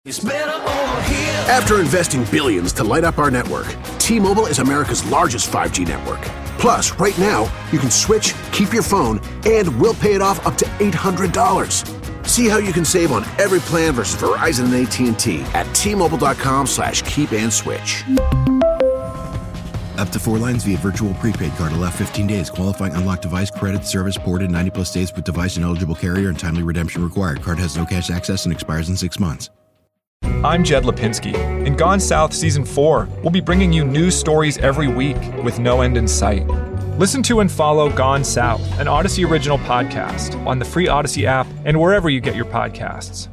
After investing billions to light up our network, T-Mobile is America's largest 5G network. Plus, right now, you can switch, keep your phone, and we'll pay it off up to $800. See how you can save on every plan versus Verizon and AT&T at T-Mobile.com/keep-and-switch. Up to 4 lines via virtual prepaid card. Allow 15 days. Qualifying unlocked device credit service ported 90-plus days with device and eligible carrier and timely redemption required. Card has no cash access and expires in 6 months. I'm Jed Lipinski. In Gone South Season 4, we'll be bringing you news stories every week with no end in sight. Listen to and follow Gone South, an Odyssey original podcast, on the free Odyssey app and wherever you get your podcasts.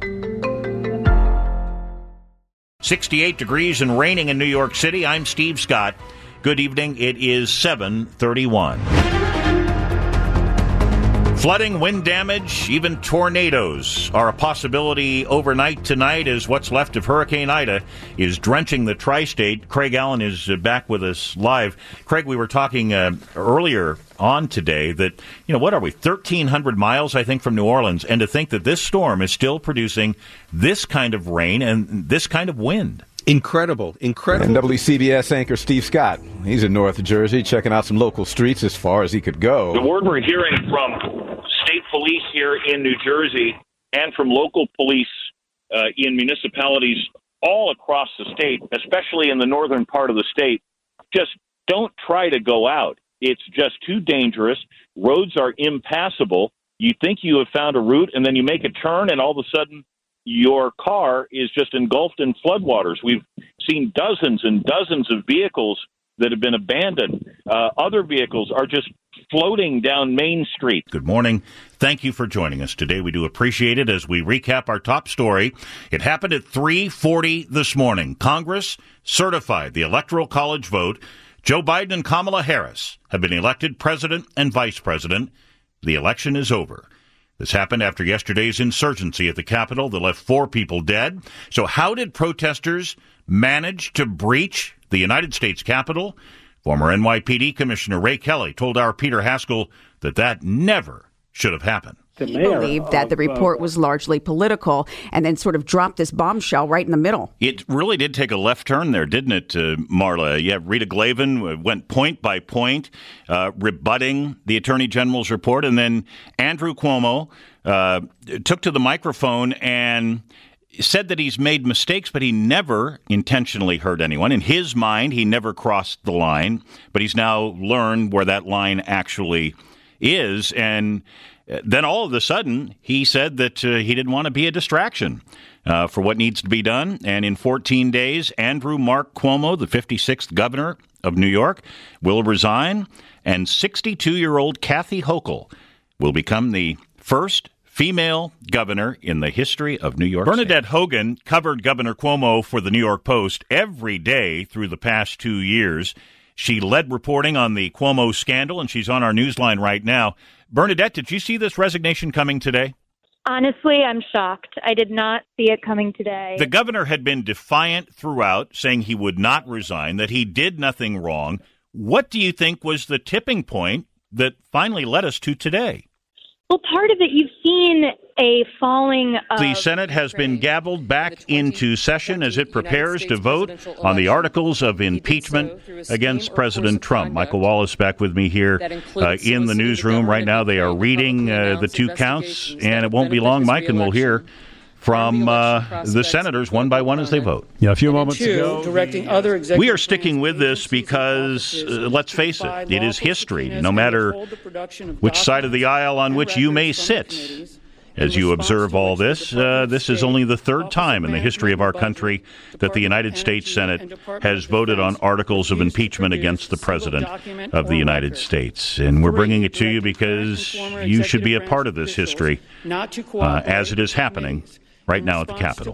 68 degrees and raining in New York City. I'm Steve Scott. Good evening. It is 7:31. Flooding, wind damage, even tornadoes are a possibility overnight tonight as what's left of Hurricane Ida is drenching the tri-state. Craig Allen is back with us live. Craig, we were talking earlier on today that, what are we, 1,300 miles, I think, from New Orleans, and to think that this storm is still producing this kind of rain and this kind of wind. Incredible. And WCBS anchor Steve Scott, he's in North Jersey checking out some local streets as far as he could go. The word we're hearing from state police here in New Jersey and from local police in municipalities all across the state, especially in the northern part of the state, just don't try to go out. It's just too dangerous. Roads are impassable. You think you have found a route, and then you make a turn, and all of a sudden your car is just engulfed in floodwaters. We've seen dozens and dozens of vehicles that have been abandoned. Other vehicles are just floating down Main Street. Good morning. Thank you for joining us today. We do appreciate it as we recap our top story. It happened at 3:40 this morning. Congress certified the Electoral College vote. Joe Biden and Kamala Harris have been elected president and vice president. The election is over. This happened after yesterday's insurgency at the Capitol that left 4 people dead. So how did protesters manage to breach the United States Capitol? Former NYPD Commissioner Ray Kelly told our Peter Haskell that never should have happened. He believed that the report was largely political and then sort of dropped this bombshell right in the middle. It really did take a left turn there, didn't it, Marla? Yeah, Rita Glavin went point by point, rebutting the Attorney General's report. And then Andrew Cuomo took to the microphone and said that he's made mistakes, but he never intentionally hurt anyone. In his mind, he never crossed the line, but he's now learned where that line actually is. And then all of a sudden, he said that he didn't want to be a distraction for what needs to be done. And in 14 days, Andrew Mark Cuomo, the 56th governor of New York, will resign. And 62-year-old Kathy Hochul will become the first female governor in the history of New York State. Bernadette Hogan covered Governor Cuomo for the New York Post every day through the past 2 years. She led reporting on the Cuomo scandal, and she's on our newsline right now. Bernadette, did you see this resignation coming today? Honestly, I'm shocked. I did not see it coming today. The governor had been defiant throughout, saying he would not resign, that he did nothing wrong. What do you think was the tipping point that finally led us to today? Well, part of it, you've seen a falling of... The Senate has been gavelled back into session as it prepares to vote on the articles of impeachment against President Trump. Michael Wallace back with me here in the newsroom right now. They are reading the 2 counts, and it won't be long, Mike, and we'll hear from the senators one by one as they vote. Yeah, a few moments ago. We are sticking with this because, let's face it, it is history. No matter which side of the aisle on which you may sit, as you observe all this, this is only the 3rd time in the history of our country that the United States Senate has voted on articles of impeachment against the President of the United States. And we're bringing it to you because you should be a part of this history as it is happening right now at the Capitol.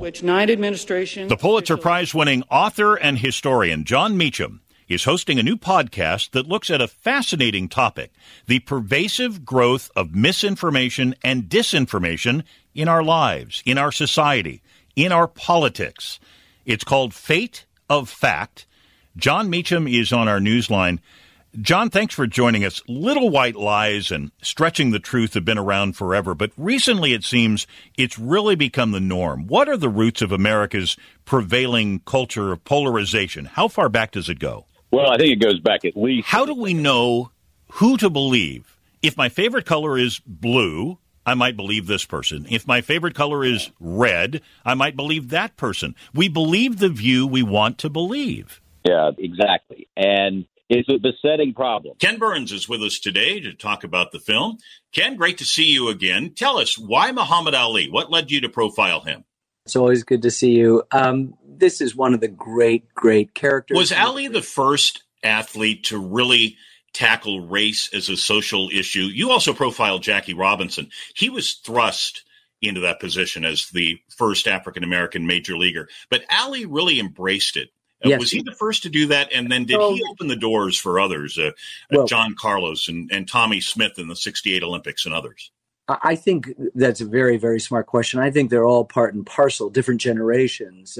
The Pulitzer Prize-winning author and historian Jon Meacham is hosting a new podcast that looks at a fascinating topic, the pervasive growth of misinformation and disinformation in our lives, in our society, in our politics. It's called Fate of Fact. Jon Meacham is on our newsline. John, thanks for joining us. Little white lies and stretching the truth have been around forever, but recently it seems it's really become the norm. What are the roots of America's prevailing culture of polarization? How far back does it go? Well, I think it goes back at least. How do we know who to believe? If my favorite color is blue, I might believe this person. If my favorite color is red, I might believe that person. We believe the view we want to believe. Yeah, exactly. And it's a besetting problem. Ken Burns is with us today to talk about the film. Ken, great to see you again. Tell us, why Muhammad Ali? What led you to profile him? It's always good to see you. This is one of the great characters. Was Ali the first athlete to really tackle race as a social issue? You also profiled Jackie Robinson. He was thrust into that position as the first African-American major leaguer. But Ali really embraced it. Yes. Was he the first to do that? And then did he open the doors for others, John Carlos and Tommy Smith in the 68 Olympics and others? I think that's a very, very smart question. I think they're all part and parcel, different generations.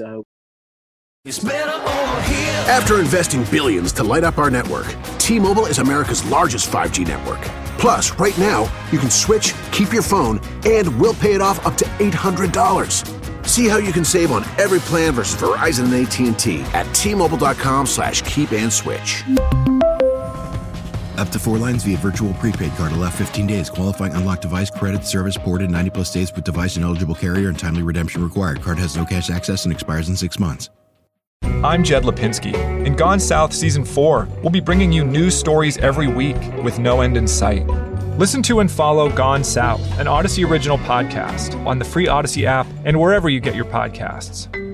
After investing billions to light up our network, T-Mobile is America's largest 5G network. Plus, right now, you can switch, keep your phone, and we'll pay it off up to $800. See how you can save on every plan versus Verizon and AT&T at T-Mobile.com/keep-and-switch. Up to 4 lines via virtual prepaid card. Allow 15 days. Qualifying unlocked device credit service ported 90-plus days with device and eligible carrier and timely redemption required. Card has no cash access and expires in 6 months. I'm Jed Lipinski. In Gone South Season 4, we'll be bringing you news stories every week with no end in sight. Listen to and follow Gone South, an Odyssey original podcast, on the free Odyssey app and wherever you get your podcasts.